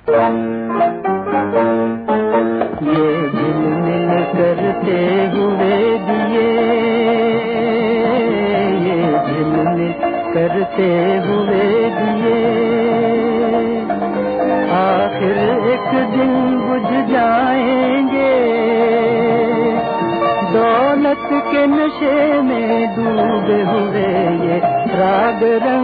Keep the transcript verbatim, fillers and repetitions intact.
ये झिलमिल करते हुए दिए, ये झिलमिल करते हुए दिए, आखिर एक दिन बुझ जाएंगे। दौलत के नशे में डूबे हुए ये राग रंग